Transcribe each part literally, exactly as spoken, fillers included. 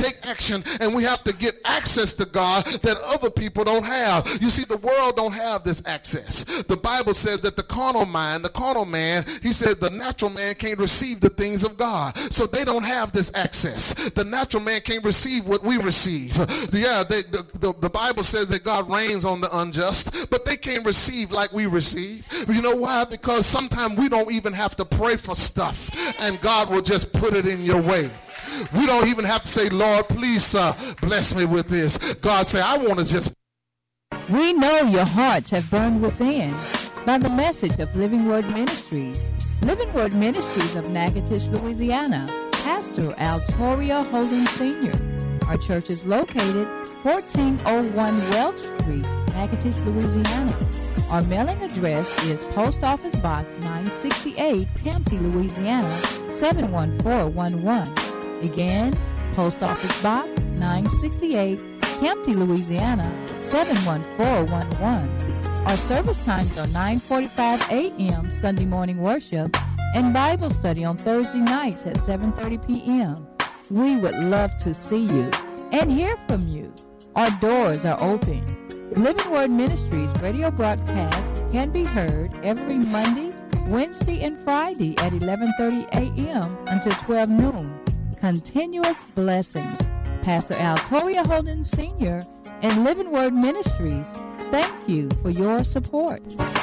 take action, and we have to get access to God that other people don't have. You see, the world don't have this access. The Bible says that the carnal mind, the carnal man, he said the natural man can't receive the things of God. So they don't have this access. The natural man can't receive what we receive. Yeah, they, the, the, the Bible says that God reigns on the unjust, but they can't receive like we receive. You know why? Because sometimes we don't even have to pray for stuff, and God will just put it in your way. We don't even have to say, Lord, please uh, bless me with this. God say, I want to just. We know your hearts have burned within by the message of Living Word Ministries. Living Word Ministries of Natchitoches, Louisiana. Pastor Altoria Holden Senior Our church is located fourteen oh one Welch Street, Natchitoches, Louisiana. Our mailing address is Post Office Box nine sixty-eight, Campty, Louisiana, seven one four one one. Again, Post Office Box nine sixty-eight, Campty, Louisiana, seven one four one one. Our service times are nine forty-five a.m. Sunday morning worship and Bible study on Thursday nights at seven thirty p.m. We would love to see you and hear from you. Our doors are open. Living Word Ministries radio broadcast can be heard every Monday, Wednesday, and Friday at eleven thirty a.m. until twelve noon. Continuous blessings. Pastor Altoria Holden Senior and Living Word Ministries, thank you for your support.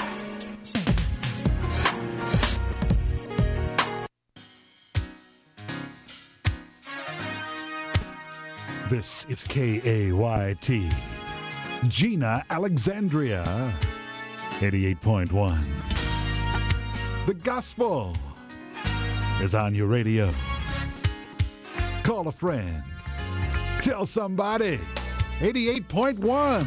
This is K A Y T, Gina, Alexandria, eighty-eight point one. The gospel is on your radio. Call a friend. Tell somebody. eighty-eight point one.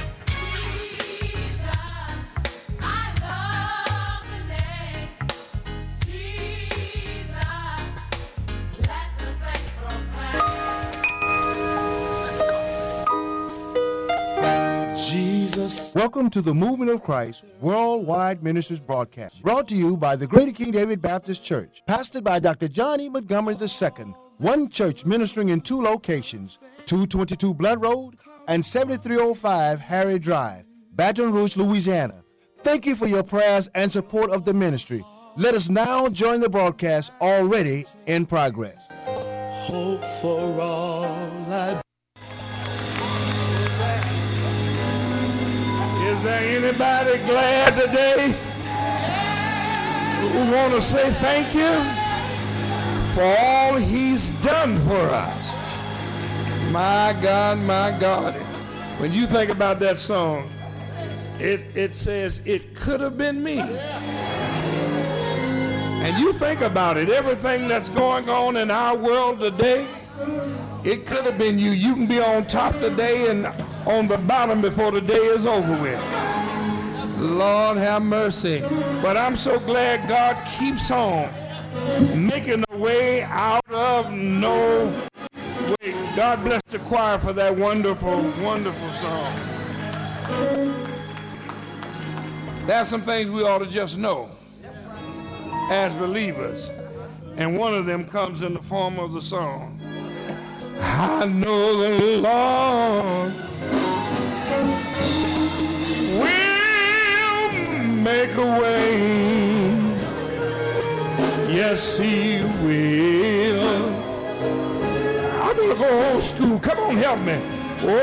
Welcome to the Movement of Christ Worldwide Ministries broadcast, brought to you by the Greater King David Baptist Church, pastored by Doctor John E. Montgomery the Second, one church ministering in two locations, two twenty-two Blood Road and seventy-three oh five Harry Drive, Baton Rouge, Louisiana. Thank you for your prayers and support of the ministry. Let us now join the broadcast already in progress. Hope for all I. Is there anybody glad today who want to say thank you for all he's done for us? My God, my God. When you think about that song, it, it says, it could have been me. And you think about it, everything that's going on in our world today, it could have been you. You can be on top today and on the bottom before the day is over with. Lord have mercy. But I'm so glad God keeps on making a way out of no way. God bless the choir for that wonderful, wonderful song. There's some things we ought to just know as believers. And one of them comes in the form of the song. I know the Lord will make a way. Yes, he will. I'm going to go old school. Come on, help me. Oh,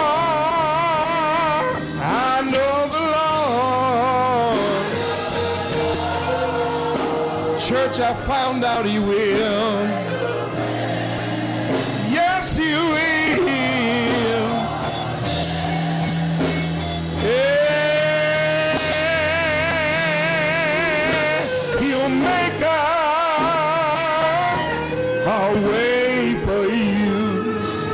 I know the Lord. Church, I found out he will. Yes, he will. Yeah. He'll make a, a way for you.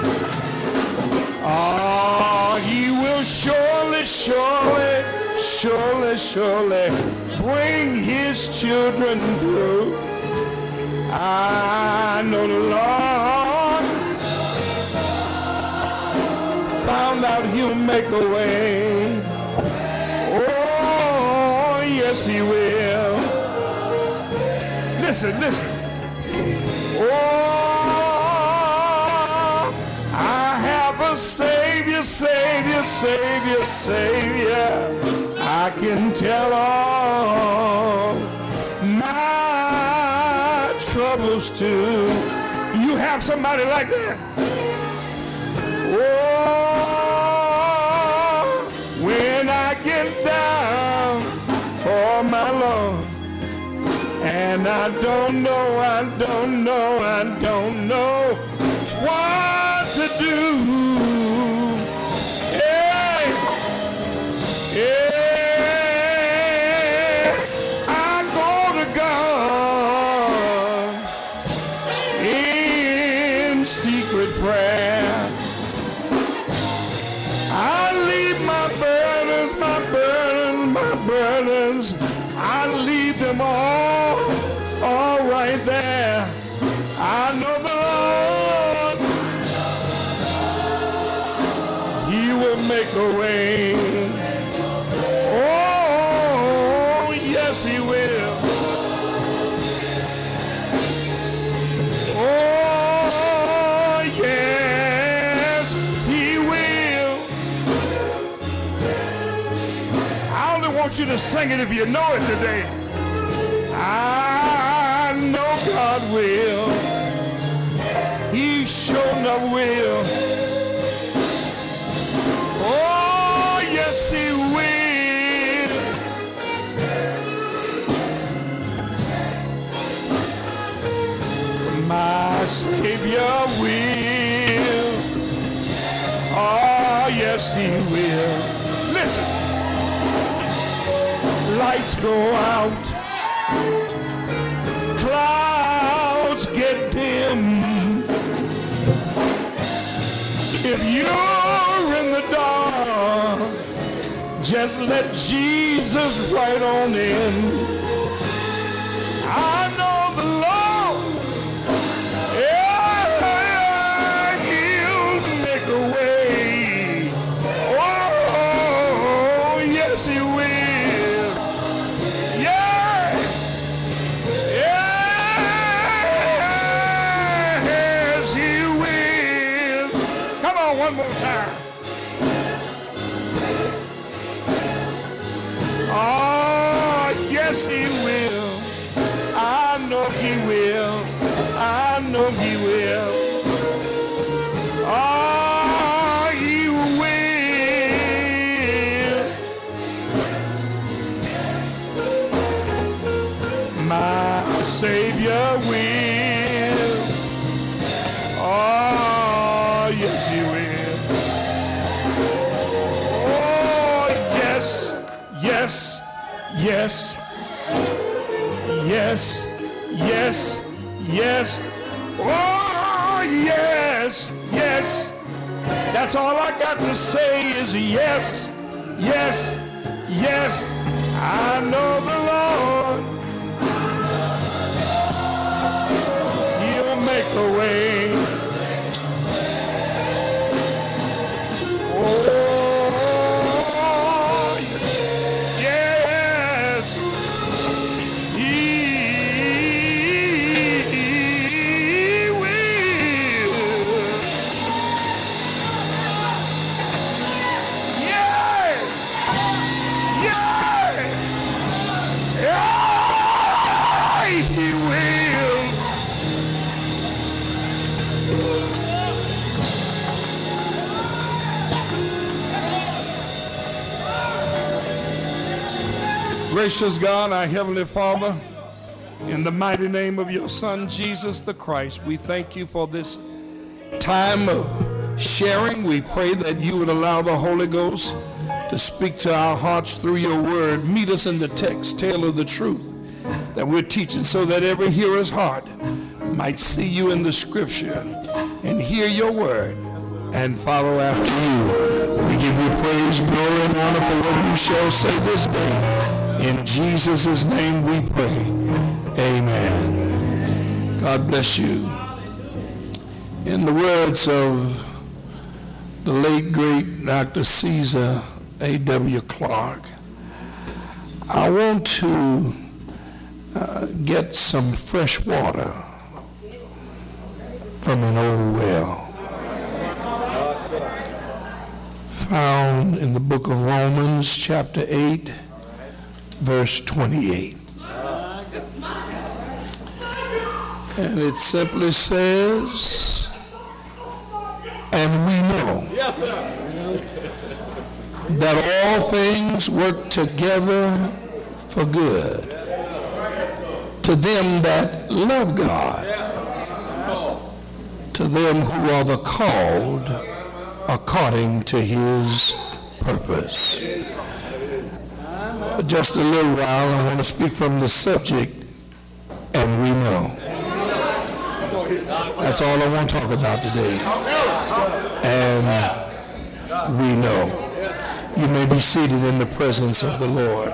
Oh, he will surely, surely, surely, surely bring his children through. I know the Lord found out he'll make a way. Oh, yes, he will. Listen, listen. Oh, Savior, Savior, Savior, Savior. I can tell all my troubles to. You have somebody like that? Oh, when I get down, oh my Lord, and I don't know, I don't know, I don't know what to do. Hey, yeah, I go to God in secret prayer. I leave my burdens, my burdens, my burdens. I leave them all, all right there. I know the Lord, He will make a way. Oh, yes, He will. Oh, yes, He will. I only want you to sing it if you know it today. I know God will. He sure enough will. Oh, yes, He will. My Savior will. Oh, yes, He will. Listen. Lights go out. Clouds get dim. If you're in the dark, just let Jesus right on in. I know the Lord, yeah, He'll make a way. Oh, yes, He will. One more time. Oh, yes, He will. I know He will. I know He will. Oh, He will. My Savior will. Oh, yes, He will. Yes, yes, yes, yes, yes, oh, yes, yes. That's all I got to say is yes, yes, yes. I know the Lord, He'll make a way. Oh, gracious God, our Heavenly Father, in the mighty name of your Son, Jesus the Christ, we thank you for this time of sharing. We pray that you would allow the Holy Ghost to speak to our hearts through your word. Meet us in the text, tailor the truth that we're teaching so that every hearer's heart might see you in the scripture and hear your word and follow after you. We give you praise, glory, and honor for what you shall say this day. In Jesus' name we pray. Amen. God bless you. In the words of the late, great Doctor Caesar A W Clark, I want to uh, get some fresh water from an old well. found in the book of Romans, chapter eight, verse twenty-eight. And it simply says, and we know yes, sir. that all things work together for good to them that love God, to them who are the called according to his purpose. For just a little while, I want to speak from the subject, and we know. That's all I want to talk about today. And we know. You may be seated in the presence of the Lord.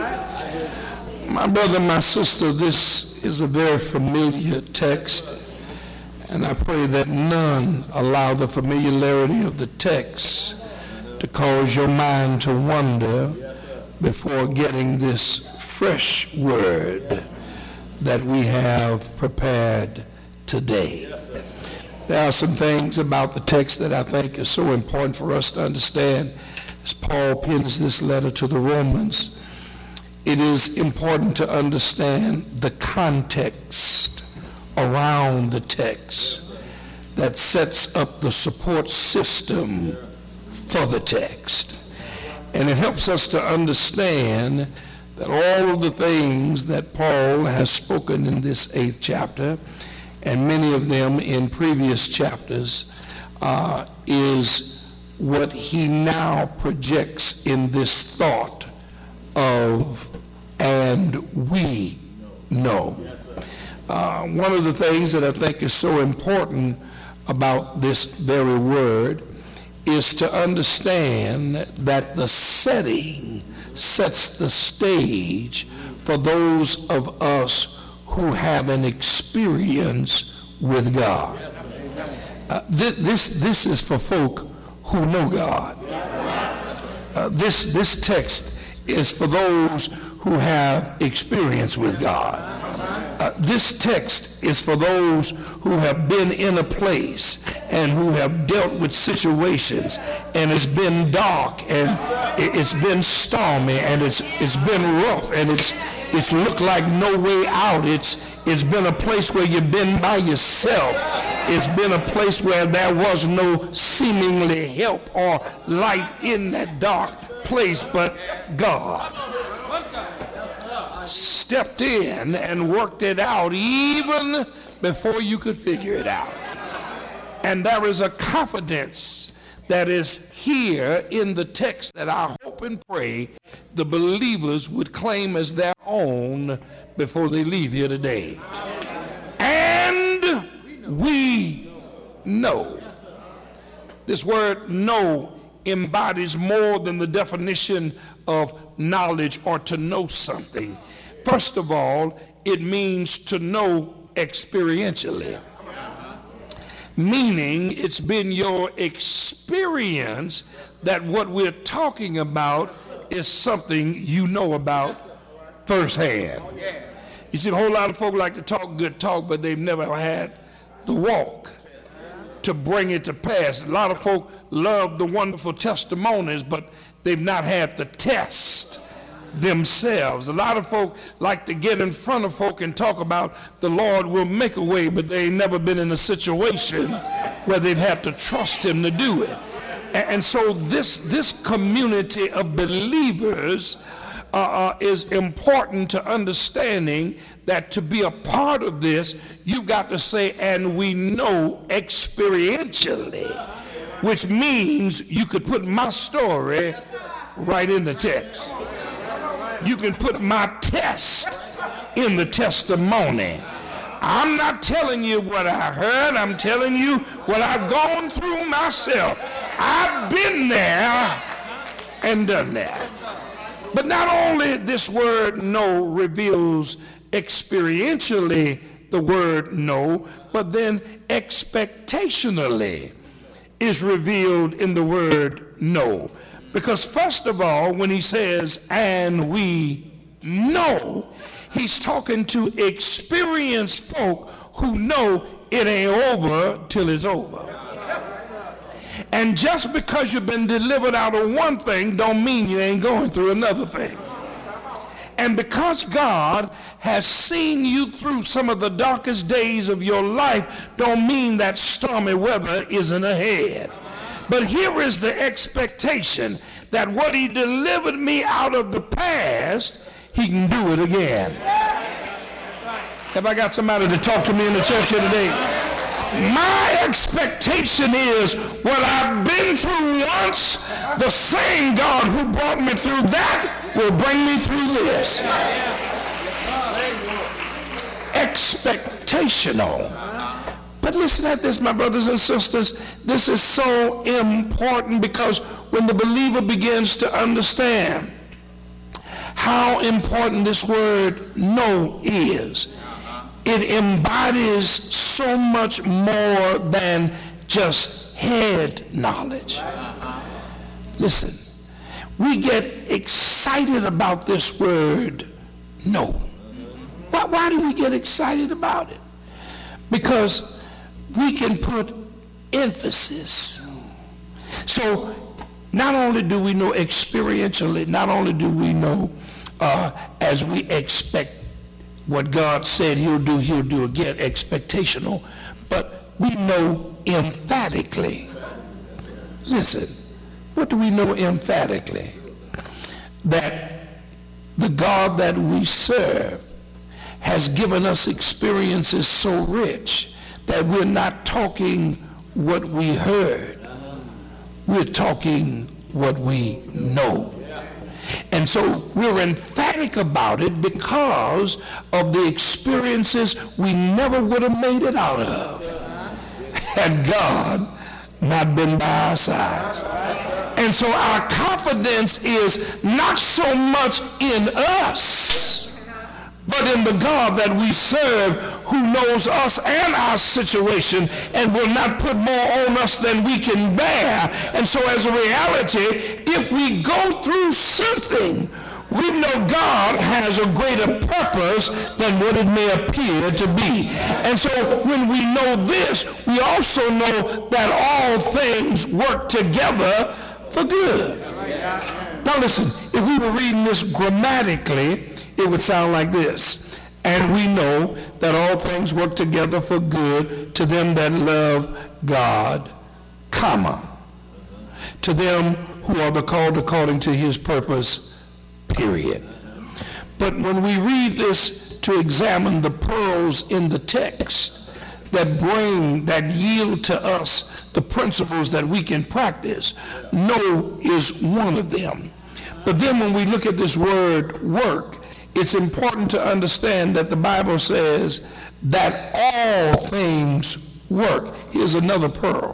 My brother, my sister, this is a very familiar text, and I pray that none allow the familiarity of the text to cause your mind to wander before getting this fresh word that we have prepared today. There are some things about the text that I think is so important for us to understand. As Paul pens this letter to the Romans, it is important to understand the context around the text that sets up the support system for the text. And it helps us to understand that all of the things that Paul has spoken in this eighth chapter, and many of them in previous chapters, uh, is what he now projects in this thought of, and we know. Uh, one of the things that I think is so important about this very word is to understand that the setting sets the stage for those of us who have an experience with God. Uh, th- this, this is for folk who know God. Uh, this, this text is for those who have experience with God. Uh, this text is for those who have been in a place and who have dealt with situations, and it's been dark and it's been stormy and it's it's been rough and it's it's looked like no way out. It's it's been a place where you've been by yourself. It's been a place where there was no seemingly help or light in that dark place, but God stepped in and worked it out even before you could figure it out. And there is a confidence that is here in the text that I hope and pray the believers would claim as their own before they leave here today. And we know. This word know embodies more than the definition of knowledge or to know something. First of all, it means to know experientially. Meaning it's been your experience that what we're talking about is something you know about firsthand. You see, a whole lot of folk like to talk good talk, but they've never had the walk to bring it to pass. A lot of folk love the wonderful testimonies, but they've not had the test themselves. A lot of folk like to get in front of folk and talk about the Lord will make a way, but they ain't never been in a situation where they've had to trust him to do it. And so this, this community of believers uh, uh, is important to understanding that to be a part of this, you've got to say, and we know experientially, which means you could put my story right in the text. You can put my test in the testimony. I'm not telling you what I heard. I'm telling you what I've gone through myself. I've been there and done that. But not only this word know reveals experientially the word know, but then expectationally is revealed in the word know. Because first of all, when he says, and we know, he's talking to experienced folk who know it ain't over till it's over. And just because you've been delivered out of one thing don't mean you ain't going through another thing. And because God has seen you through some of the darkest days of your life don't mean that stormy weather isn't ahead. But here is the expectation that what he delivered me out of the past, he can do it again. Have I got somebody to talk to me in the church here today? My expectation is what I've been through once, the same God who brought me through that will bring me through this. Expectational. But listen at this, my brothers and sisters. This is so important because when the believer begins to understand how important this word know is, it embodies so much more than just head knowledge. Listen, we get excited about this word know. Why, why do we get excited about it? Because we can put emphasis. So not only do we know experientially, not only do we know uh, as we expect what God said he'll do, he'll do again, expectational, but we know emphatically. Listen, what do we know emphatically? That the God that we serve has given us experiences so rich that we're not talking what we heard. We're talking what we know. And so we're emphatic about it because of the experiences we never would have made it out of had God not been by our sides. And so our confidence is not so much in us, but in the God that we serve, who knows us and our situation and will not put more on us than we can bear. And so as a reality, if we go through something, we know God has a greater purpose than what it may appear to be. And so when we know this, we also know that all things work together for good. Now listen, if we were reading this grammatically, it would sound like this. And we know that all things work together for good to them that love God, comma, to them who are the called according to his purpose, period. But when we read this to examine the pearls in the text that bring, that yield to us the principles that we can practice, know is one of them. But then when we look at this word work, it's important to understand that the Bible says that all things work. Here's another pearl.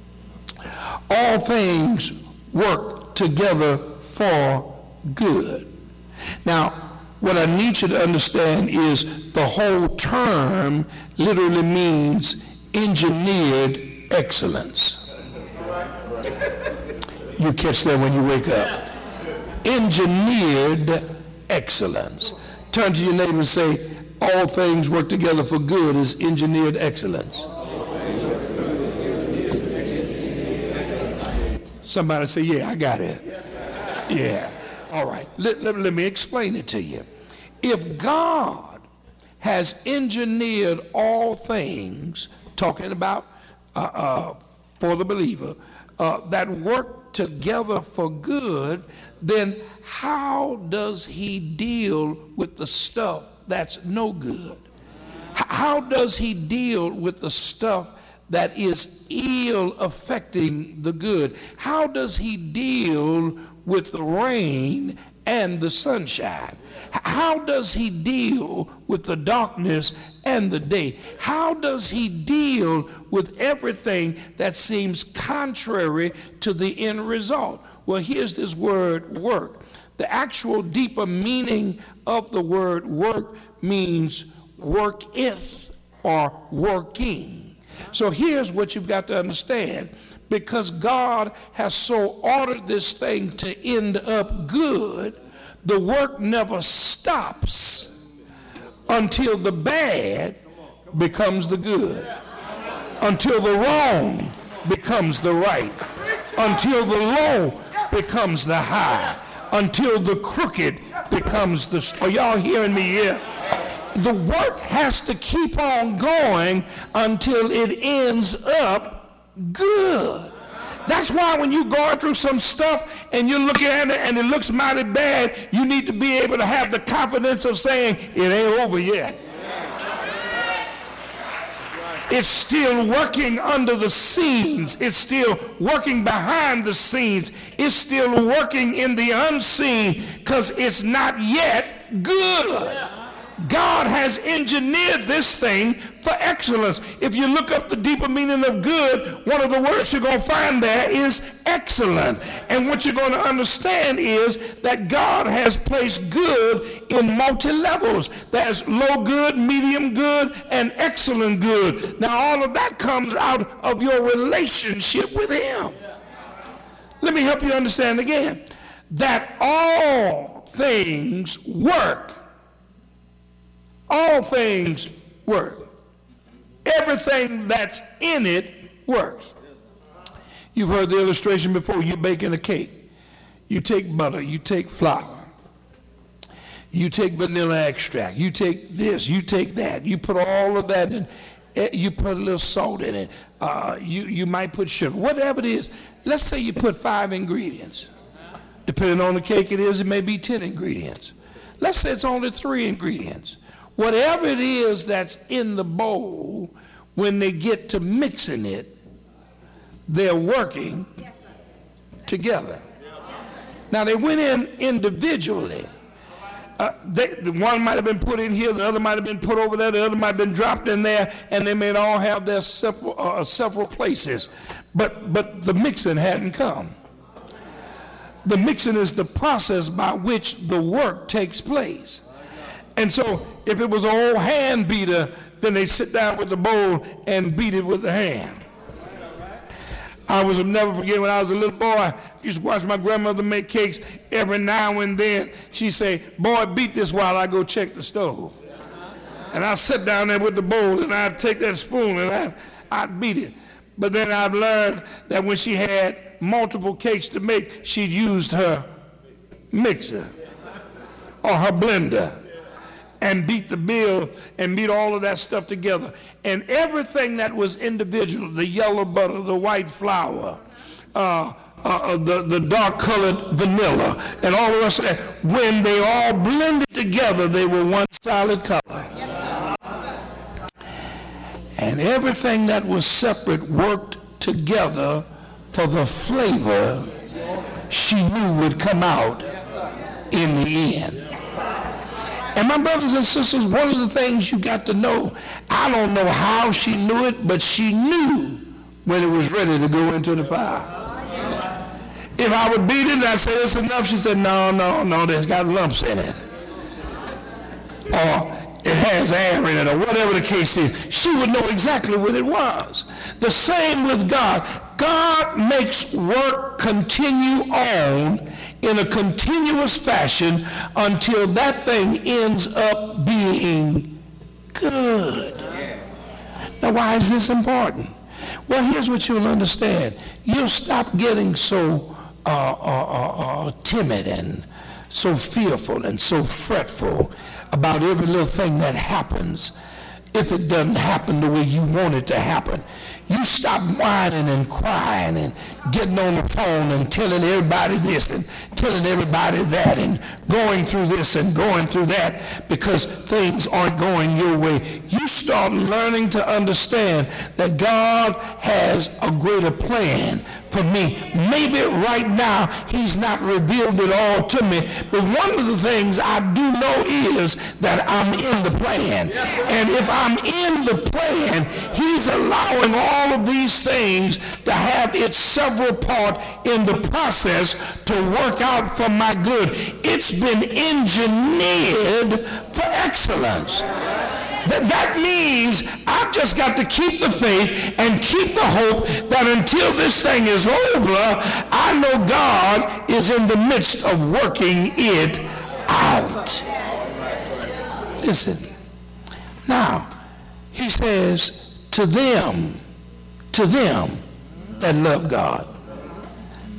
All things work together for good. Now, what I need you to understand is the whole term literally means engineered excellence. You catch that when you wake up. Engineered excellence. Turn to your neighbor and say, all things work together for good is engineered excellence. Somebody say, yeah, I got it. Yeah. All right. Let, let, let me explain it to you. If God has engineered all things, talking about uh, uh, for the believer, uh, that work together for good, then how does he deal with the stuff that's no good? How does he deal with the stuff that is ill affecting the good? How does he deal with the rain and the sunshine? How does he deal with the darkness and the day? How does he deal with everything that seems contrary to the end result? Well, here's this word work. The actual deeper meaning of the word work means worketh or working. So here's what you've got to understand. Because God has so ordered this thing to end up good, the work never stops until the bad becomes the good, until the wrong becomes the right, until the low becomes the high, until the crooked becomes the straight. Are y'all hearing me here? The work has to keep on going until it ends up good. That's why when you're going through some stuff and you're looking at it and it looks mighty bad, you need to be able to have the confidence of saying, it ain't over yet. It's still working under the scenes. It's still working behind the scenes. It's still working in the unseen because it's not yet good. God has engineered this thing for excellence. If you look up the deeper meaning of good, one of the words you're going to find there is excellent. And what you're going to understand is that God has placed good in multi-levels. There's low good, medium good, and excellent good. Now all of that comes out of your relationship with him. Let me help you understand again. That all things work. All things work. Everything that's in it works. You've heard the illustration before. You're baking a cake. You take butter, you take flour, you take vanilla extract, you take this, you take that, you put all of that in, you put a little salt in it, uh, you, you might put sugar, whatever it is. Let's say you put five ingredients. Depending on the cake it is, it may be ten ingredients. Let's say it's only three ingredients. Whatever it is that's in the bowl, when they get to mixing it, they're working together. Now they went in individually. Uh, they, the one might have been put in here, the other might have been put over there, the other might have been dropped in there, and they may all have their several, uh, several places. But, but the mixing hadn't come. The mixing is the process by which the work takes place. And so if it was an old hand beater, then they sit down with the bowl and beat it with the hand. I was never forget when I was a little boy, I used to watch my grandmother make cakes. Every now and then she'd say, boy, beat this while I go check the stove. And I'd sit down there with the bowl and I'd take that spoon and I'd, I'd beat it. But then I've learned that when she had multiple cakes to make, she'd used her mixer or her blender and beat the bill and beat all of that stuff together. And everything that was individual, the yellow butter, the white flour, uh, uh, the, the dark colored vanilla, and all the rest of that, when they all blended together, they were one solid color. And everything that was separate worked together for the flavor she knew would come out in the end. And my brothers and sisters, one of the things you got to know, I don't know how she knew it, but she knew when it was ready to go into the fire. If I would beat it and I said, it's enough, she said, no, no, no, there's got lumps in it. Or it has air in it, or whatever the case is. She would know exactly what it was. The same with God. God makes work continue on in a continuous fashion until that thing ends up being good. Now, why is this important? Well, here's what you'll understand. You'll stop getting so uh, uh, uh, uh, timid and so fearful and so fretful about every little thing that happens if it doesn't happen the way you want it to happen. You stop whining and crying and getting on the phone and telling everybody this and telling everybody that and going through this and going through that because things aren't going your way. You start learning to understand that God has a greater plan for me. Maybe right now he's not revealed it all to me, but one of the things I do know is that I'm in the plan. And if I'm in the plan, he's allowing all of these things to have its several part in the process to work out for my good. It's been engineered for excellence. That, that means I've just got to keep the faith and keep the hope that until this thing is over, I know God is in the midst of working it out. Listen. Now, he says, to them, to them that love God.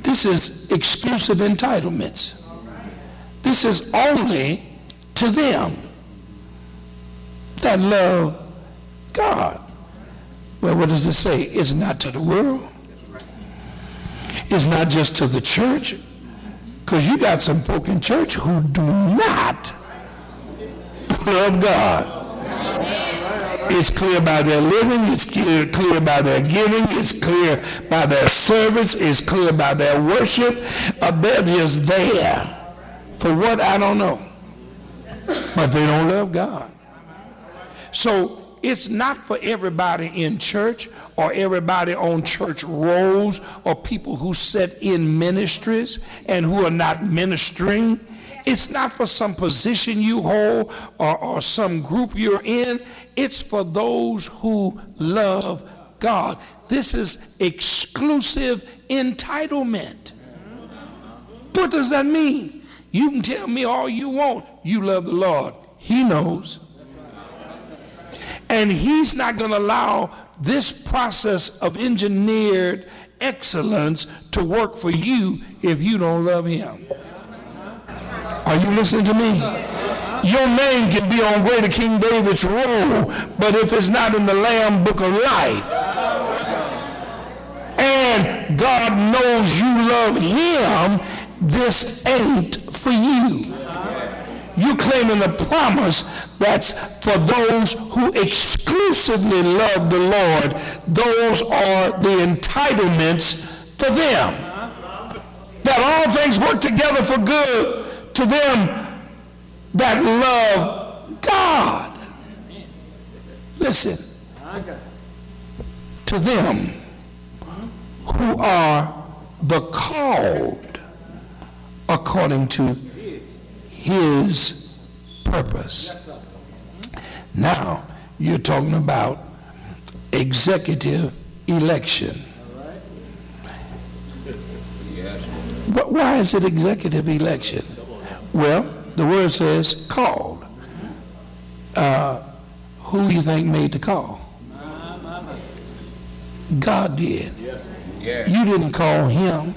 This is exclusive entitlements. This is only to them that love God. Well, what does it say? It's not to the world. It's not just to the church. Because you got some folk in church who do not love God. It's clear by their living, it's clear, clear by their giving, it's clear by their service, it's clear by their worship. Uh, they're just there for what, I don't know. But they don't love God. So it's not for everybody in church or everybody on church rolls or people who sit in ministries and who are not ministering. It's not for some position you hold or, or some group you're in. It's for those who love God. This is exclusive entitlement. What does that mean? You can tell me all you want. You love the Lord. He knows. And he's not going to allow this process of engineered excellence to work for you if you don't love him. Are you listening to me? Your name can be on Greater King David's roll, but if it's not in the Lamb Book of Life, and God knows you love him, this ain't for you. You're claiming a promise that's for those who exclusively love the Lord. Those are the entitlements for them. That all things work together for good to them that love God. Listen. To them who are the called according to his purpose. Now, you're talking about executive election. But why is it executive election? Well, the word says called. Uh, who do you think made the call? God did. You didn't call him.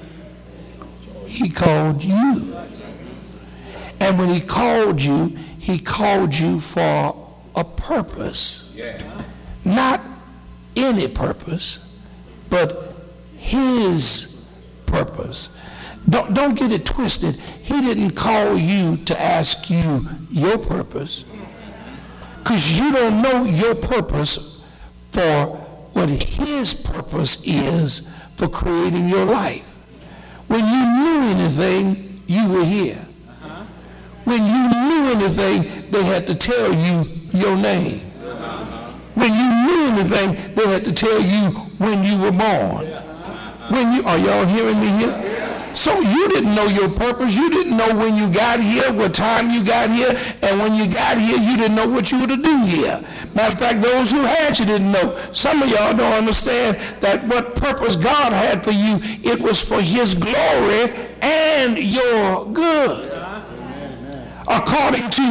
He called you. And when he called you, he called you for a purpose. Not any purpose, but his purpose. Don't, don't get it twisted. He didn't call you to ask you your purpose, because you don't know your purpose for what his purpose is for creating your life. When you knew anything, you were here. When you knew anything, they had to tell you your name. When you knew anything, they had to tell you when you were born. When you, are y'all hearing me here? So you didn't know your purpose. You didn't know when you got here, what time you got here, and when you got here, you didn't know what you were to do here. Matter of fact, those who had you didn't know. Some of y'all don't understand that what purpose God had for you, it was for his glory and your good. According to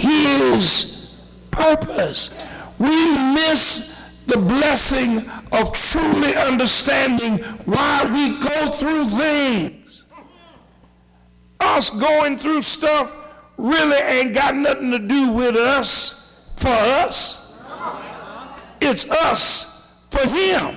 his purpose. We miss the blessing of truly understanding why we go through things. Us going through stuff really ain't got nothing to do with us for us. It's us for him.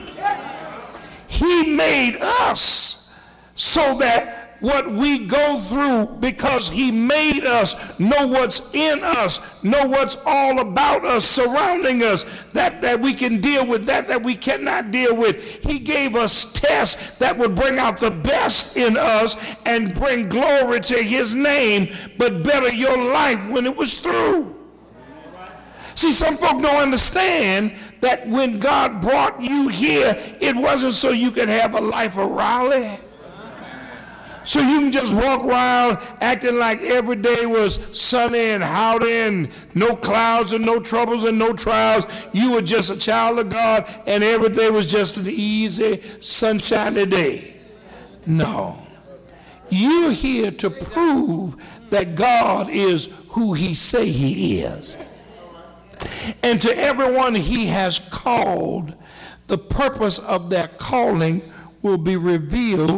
He made us so that what we go through, because he made us, know what's in us, know what's all about us, surrounding us, that, that we can deal with that, that we cannot deal with. He gave us tests that would bring out the best in us and bring glory to his name, but better your life when it was through. See, some folk don't understand that when God brought you here, it wasn't so you could have a life of Raleigh. So you can just walk around acting like every day was sunny and howdy and no clouds and no troubles and no trials. You were just a child of God and every day was just an easy, sunshiny day. No. You're here to prove that God is who he say he is. And to everyone he has called, the purpose of their calling will be revealed